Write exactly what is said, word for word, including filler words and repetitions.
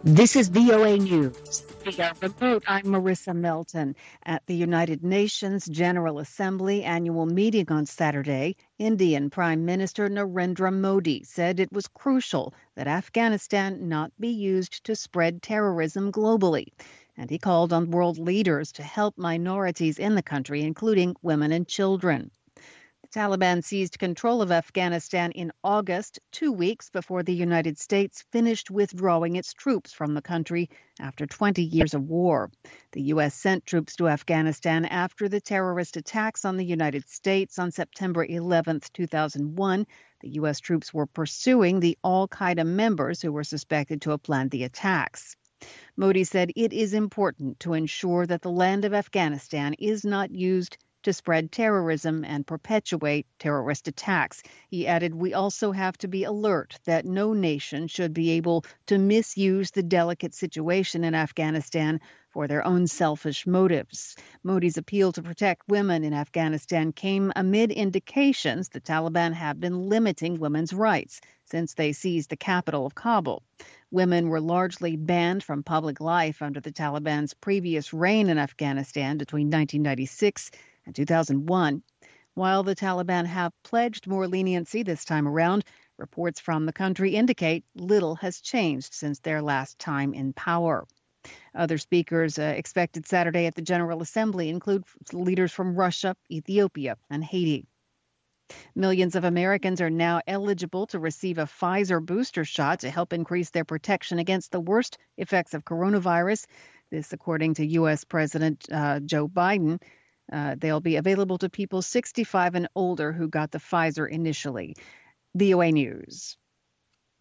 This is V O A News. Via remote, I'm Marissa Melton. At the United Nations General Assembly annual meeting on Saturday, Indian Prime Minister Narendra Modi said it was crucial that Afghanistan not be used to spread terrorism globally. And he called on world leaders to help minorities in the country, including women and children. The Taliban seized control of Afghanistan in August, two weeks before the United States finished withdrawing its troops from the country after twenty years of war. The U S sent troops to Afghanistan after the terrorist attacks on the United States on September eleventh, two thousand one. The U S troops were pursuing the al-Qaeda members who were suspected to have planned the attacks. Modi said it is important to ensure that the land of Afghanistan is not used to spread terrorism and perpetuate terrorist attacks. He added, we also have to be alert that no nation should be able to misuse the delicate situation in Afghanistan for their own selfish motives. Modi's appeal to protect women in Afghanistan came amid indications the Taliban have been limiting women's rights since they seized the capital of Kabul. Women were largely banned from public life under the Taliban's previous reign in Afghanistan between nineteen ninety-six and two thousand one. While the Taliban have pledged more leniency this time around, reports from the country indicate little has changed since their last time in power. Other speakers uh, expected Saturday at the General Assembly include leaders from Russia, Ethiopia, and Haiti. Millions of Americans are now eligible to receive a Pfizer booster shot to help increase their protection against the worst effects of coronavirus. This, according to U S. President uh, Joe Biden. Uh, they'll be available to people sixty-five and older who got the Pfizer initially. V O A News.